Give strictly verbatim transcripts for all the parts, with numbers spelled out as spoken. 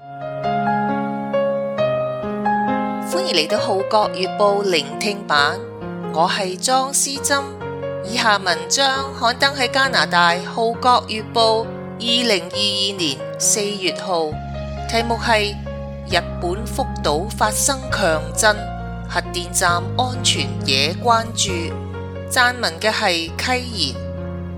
歡迎嚟到《號角月報》聆聽版，我係莊思珍。以下文章刊登喺加拿大《號角月報》二零二二年四月號，題目係日本福島發生強震，核電站安全惹關注。撰文嘅係溪賢。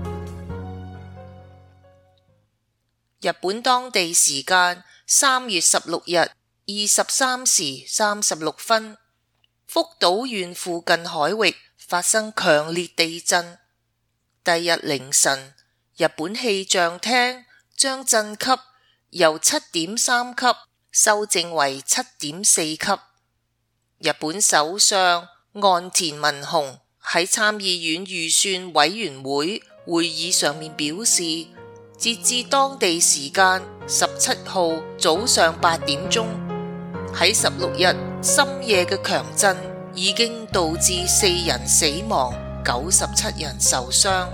日本當地時間三月十六日二十三時三十六分，福島縣附近海域發生強烈地震。第日凌晨，日本氣象廳將震級由七點三級修正為七點四級。日本首相岸田文雄喺參議院預算委員會會議上面表示，截至當地時間十七號早上八點鐘，喺十六日深夜嘅強震已經導致四人死亡，九十七人受傷。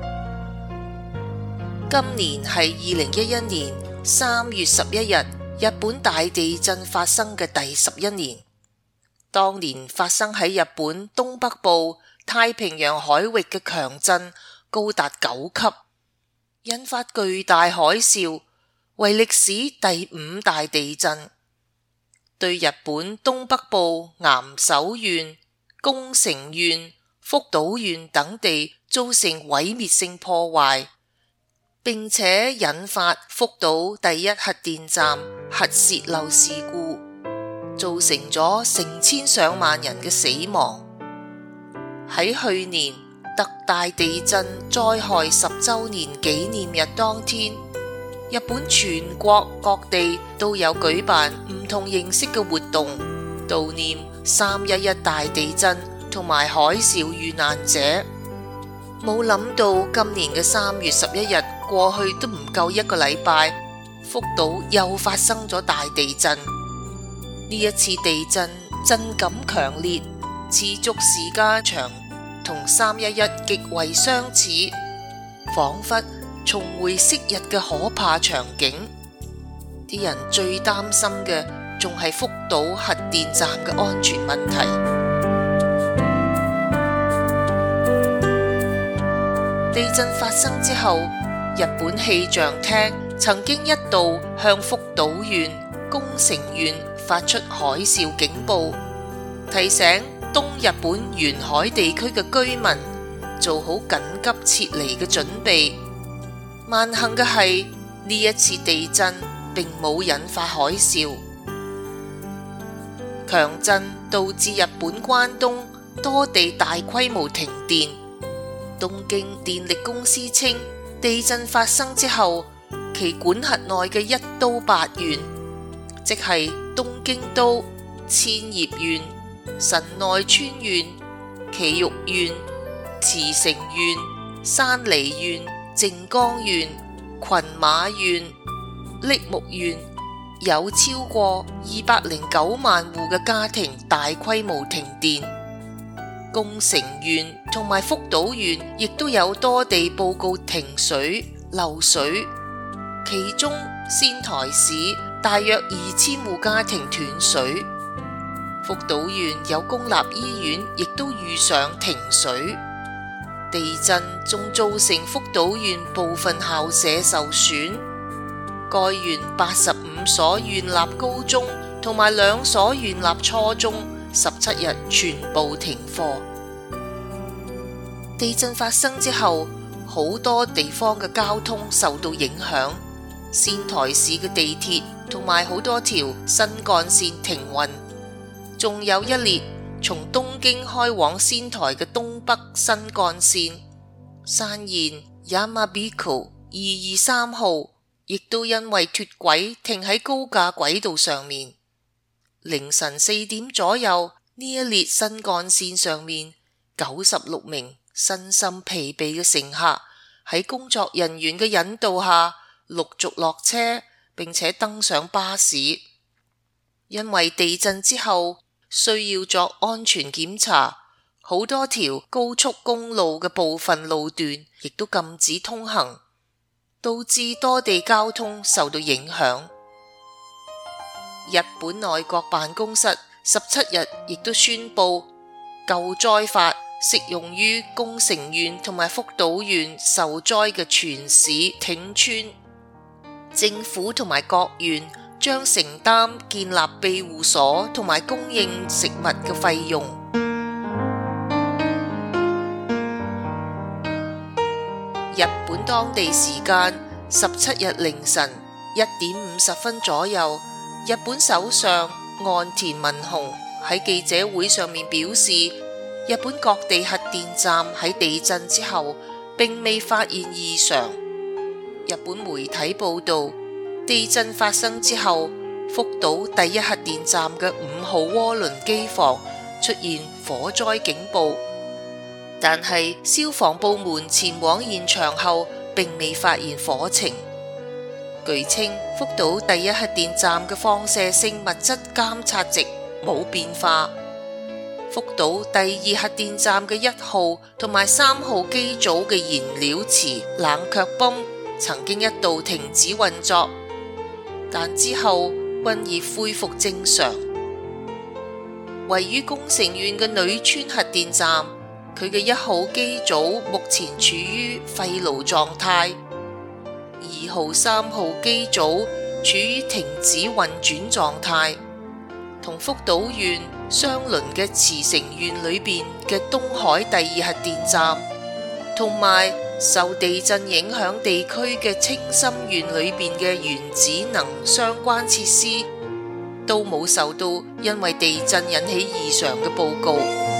今年係二零一一年三月十一日，日本大地震發生嘅第十一年。當年發生喺日本東北部太平洋海域嘅強震高達九級，引發巨大海嘯，為歷史第五大地震，對日本東北部岩手縣、宮城縣、福島縣等地造成毀滅性破壞，並且引發福島第一核電站核洩漏事故，造成咗成千上萬人嘅死亡。喺去年特大地震災害十週年紀念日當天，日本全國各地都有舉辦唔同形式嘅活動，悼念三一一大地震同埋海嘯遇難者。冇諗到今年嘅三月十一日過去都唔夠一個禮拜，福島又發生咗大地震。呢一次地震震感強烈，持續時間長，同三一一極為相似，仿佛重回昔日嘅可怕場景。啲人最擔心嘅仲係福島核電站嘅安全問題。地震發生之後，日本氣象廳曾經一度向福島縣、宮城縣發出海嘯警報，提醒東日本沿海地區嘅居民做好緊急撤離嘅準備。萬幸嘅係，呢一次地震並冇引發海嘯。強震導致日本關東多地大規模停電。東京電力公司稱，地震發生之後，其管轄內嘅一都八縣，即係東京都、千葉縣、神奈川縣、埼玉縣、茨城縣、山梨縣、靜岡縣、群馬縣、栃木縣，有超過二百零九萬戶嘅家庭大規模停電。宮城縣同埋福島縣亦都有多地報告停水、漏水，其中仙台市大約二千戶家庭斷水。福島縣有公立醫院亦都遇上停水。地震仲造成福島縣部分校舍受損，該縣八十五所縣立高中同埋兩所縣立初中十七日全部停課。地震發生之後，好多地方嘅交通受到影響，仙台市嘅地鐵同埋好多條新幹線停運，仲有一列從東京開往仙台嘅東北新幹線山縣 Yamabiku 二二三號，亦都因為脫軌停喺高架軌道上面。凌晨四點左右，呢一列新幹線上面九十六名身心疲憊嘅乘客喺工作人員嘅引導下陸續落車，並且登上巴士。因為地震之後需要作安全檢查，好多條高速公路嘅部分路段亦都禁止通行，導致多地交通受到影響。 日本內閣辦公室十七日亦都宣布救災法適用於宮城縣同埋福島縣受災嘅全市町村，政府同埋各縣將承擔建立庇護所同埋供應食物嘅費用。日本當地時間十七日凌晨一點五十分左右，日本首相岸田文雄喺記者會上面表示，日本各地核電站喺地震之後並未發現異常。日本媒體報道，地震發生之後，福島第一核電站嘅五號渦輪機房出現火災警報，但係消防部門前往現場後並未發現火情。據稱，福島第一核電站嘅放射性物質監測值冇變化。福島第二核電站嘅一號同埋三號機組嘅燃料池冷卻泵曾經一度停止運作，但之後均已恢復正常。位於宮城縣嘅女川核電站，佢嘅一號機組目前處於廢爐狀態，二號、三號機組處於停止運轉狀態。同福島縣相鄰嘅茨城縣裏邊嘅東海第二核電站，同埋受地震影響地區嘅青森縣裏邊嘅原子能相關設施，都冇受到因為地震引起異常嘅報告。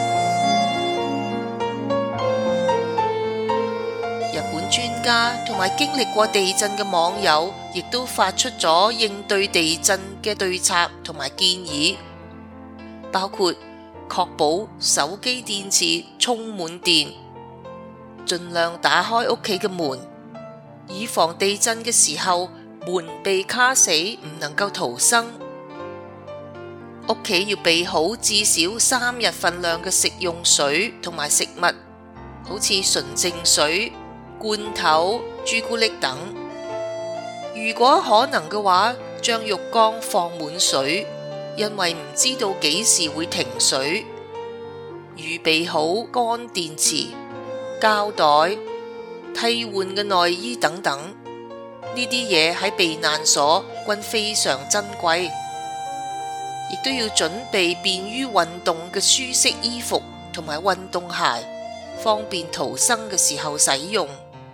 日本專家同埋經歷過地震嘅網友，亦都發出咗應對地震嘅對策同埋建議，包括確保手機電池充滿電，盡量打開屋企嘅門，以防地震嘅時候門被卡死，唔能夠逃生。屋企要備好至少三日份量嘅食用水同埋食物，好似純淨水、罐頭、朱古力等。如果可能嘅話，將浴缸放滿水，因為唔知道幾時會停水。預備好乾電池、膠袋、替換嘅內衣等等，呢啲嘢喺避難所均非常珍貴。亦都要準備便於運動嘅舒適衣服同埋運動鞋，方便逃生嘅時候使用。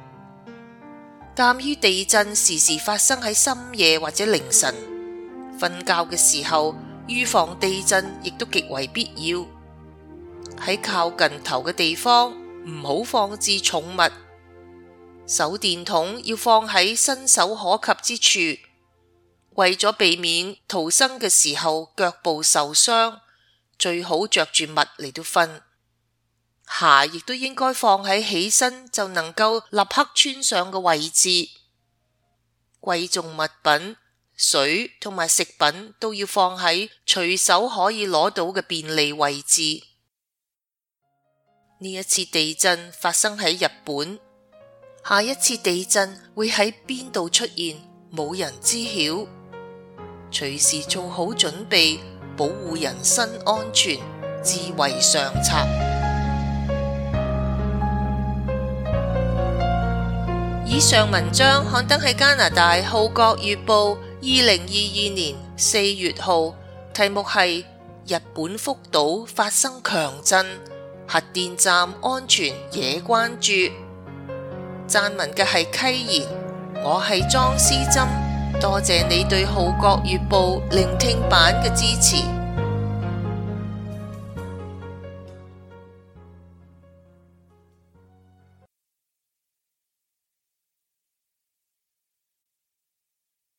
鑒於地震時時發生喺深夜或者凌晨，瞓覺嘅時候預防地震亦都極為必要。喺靠近頭嘅地方唔好放置重物，手電筒要放喺伸手可及之處。為咗避免逃生嘅時候腳部受傷，最好着住襪嚟到瞓。鞋亦都應該放喺起身就能夠立刻穿上嘅位置。貴重物品、水同埋食品都要放喺隨手可以攞到嘅便利位置。呢一次地震發生喺日本，下一次地震會喺邊度出現，冇人知曉。隨時做好準備，保護人身安全，至為上策。以上文章刊登喺加拿大《號角月報》二零二二年四月號，題目係日本福島發生強震，核電站安全惹關注。撰文嘅係溪賢，我係莊思珍。多謝你對《號角月報》聆聽版嘅支持。